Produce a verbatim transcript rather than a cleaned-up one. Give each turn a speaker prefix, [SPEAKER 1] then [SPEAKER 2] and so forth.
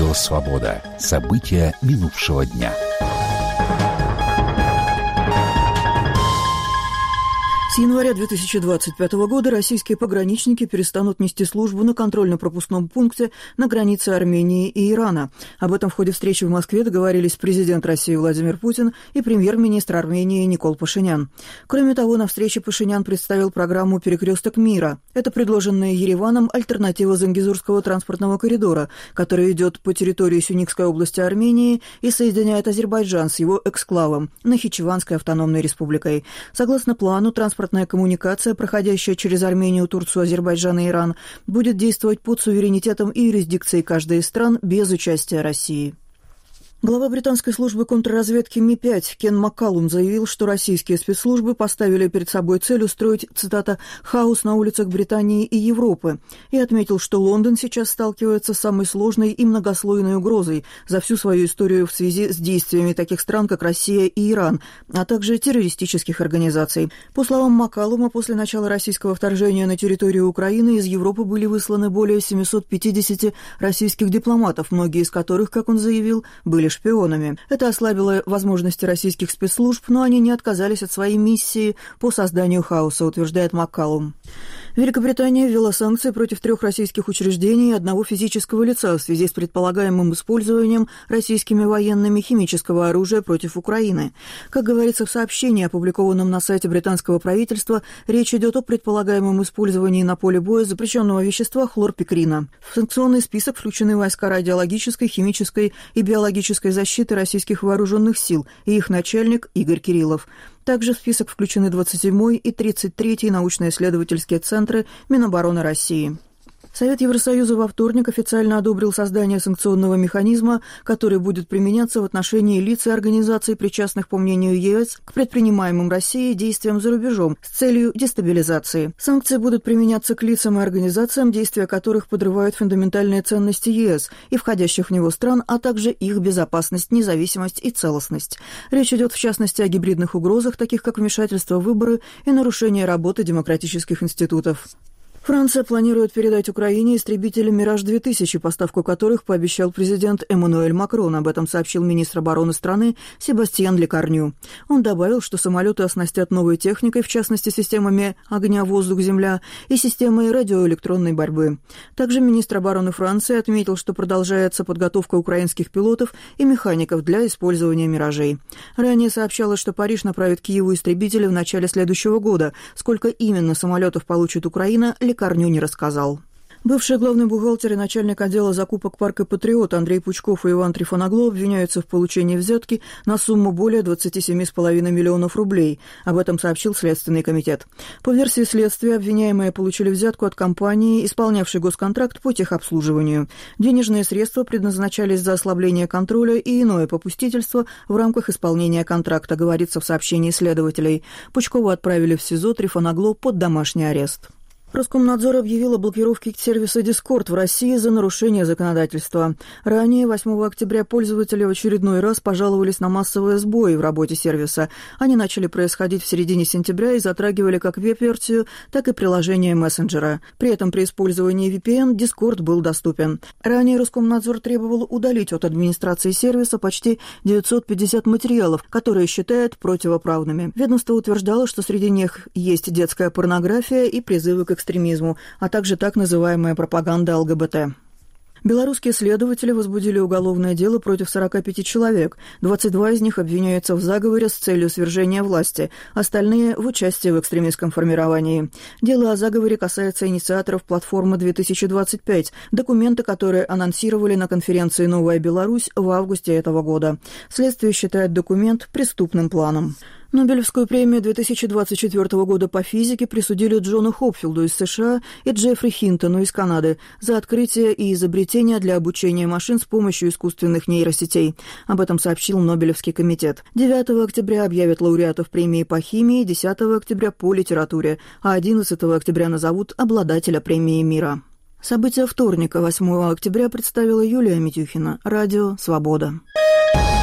[SPEAKER 1] Радио «Свобода». События минувшего дня.
[SPEAKER 2] С января две тысячи двадцать пятого года российские пограничники перестанут нести службу на контрольно-пропускном пункте на границе Армении и Ирана. Об этом в ходе встречи в Москве договорились президент России Владимир Путин и премьер-министр Армении Никол Пашинян. Кроме того, на встрече Пашинян представил программу «Перекресток мира». Это предложенная Ереваном альтернатива Зангезурского транспортного коридора, который идет по территории Сюникской области Армении и соединяет Азербайджан с его эксклавом Нахичеванской автономной республикой. Согласно плану, транспорт коммуникация, проходящая через Армению, Турцию, Азербайджан и Иран, будет действовать под суверенитетом и юрисдикцией каждой из стран без участия России. Глава британской службы контрразведки Ми пять Кен Маккалум заявил, что российские спецслужбы поставили перед собой цель устроить, цитата, «хаос на улицах Британии и Европы», и отметил, что Лондон сейчас сталкивается с самой сложной и многослойной угрозой за всю свою историю в связи с действиями таких стран, как Россия и Иран, а также террористических организаций. По словам Маккалума, после начала российского вторжения на территорию Украины из Европы были высланы более семьсот пятьдесят российских дипломатов, многие из которых, как он заявил, были шпионами. Это ослабило возможности российских спецслужб, но они не отказались от своей миссии по созданию хаоса, утверждает Маккалум. Великобритания ввела санкции против трех российских учреждений и одного физического лица в связи с предполагаемым использованием российскими военными химического оружия против Украины. Как говорится в сообщении, опубликованном на сайте британского правительства, речь идет о предполагаемом использовании на поле боя запрещенного вещества хлорпикрина. В санкционный список включены войска радиологической, химической и биологической защиты российских вооруженных сил и их начальник Игорь Кириллов. Также в список включены двадцать седьмой и тридцать третий научно-исследовательские центры Минобороны России. Совет Евросоюза во вторник официально одобрил создание санкционного механизма, который будет применяться в отношении лиц и организаций, причастных, по мнению ЕС, к предпринимаемым Россией действиям за рубежом с целью дестабилизации. Санкции будут применяться к лицам и организациям, действия которых подрывают фундаментальные ценности ЕС и входящих в него стран, а также их безопасность, независимость и целостность. Речь идет, в частности, о гибридных угрозах, таких как вмешательство в выборы и нарушение работы демократических институтов. Франция планирует передать Украине истребители «Мираж-две тысячи», поставку которых пообещал президент Эммануэль Макрон. Об этом сообщил министр обороны страны Себастьян Лекарню. Он добавил, что самолеты оснастят новой техникой, в частности, системами огня, воздух, земля и системой радиоэлектронной борьбы. Также министр обороны Франции отметил, что продолжается подготовка украинских пилотов и механиков для использования «Миражей». Ранее сообщалось, что Париж направит Киеву истребители в начале следующего года. Сколько именно самолетов получит Украина, Лекарню не рассказал. Бывший главный бухгалтер и начальник отдела закупок парка «Патриот» Андрей Пучков и Иван Трифоногло обвиняются в получении взятки на сумму более двадцать семь целых пять десятых миллионов рублей. Об этом сообщил Следственный комитет. По версии следствия, обвиняемые получили взятку от компании, исполнявшей госконтракт по техобслуживанию. Денежные средства предназначались за ослабление контроля и иное попустительство в рамках исполнения контракта, говорится в сообщении следователей. Пучкова отправили в СИЗО, Трифоногло под домашний арест. Роскомнадзор объявил о блокировке сервиса Discord в России за нарушение законодательства. Ранее, восьмого октября, пользователи в очередной раз пожаловались на массовые сбои в работе сервиса. Они начали происходить в середине сентября и затрагивали как веб-версию, так и приложение мессенджера. При этом при использовании ви пи эн Discord был доступен. Ранее Роскомнадзор требовал удалить от администрации сервиса почти девятьсот пятьдесят материалов, которые считает противоправными. Ведомство утверждало, что среди них есть детская порнография и призывы к экстремизму, а также так называемая пропаганда эл гэ бэ тэ. Белорусские следователи возбудили уголовное дело против сорока пяти человек. двадцать два из них обвиняются в заговоре с целью свержения власти, остальные – в участии в экстремистском формировании. Дело о заговоре касается инициаторов платформы две тысячи двадцать пять, документы, которые анонсировали на конференции «Новая Беларусь» в августе этого года. Следствие считает документ преступным планом. Нобелевскую премию две тысячи двадцать четвёртого года по физике присудили Джону Хопфилду из США и Джеффри Хинтону из Канады за открытие и изобретение для обучения машин с помощью искусственных нейросетей. Об этом сообщил Нобелевский комитет. девятого октября объявят лауреатов премии по химии, десятого октября по литературе, а одиннадцатого октября назовут обладателя премии мира. События вторника, восьмого октября, представила Юлия Митюхина. Радио «Свобода».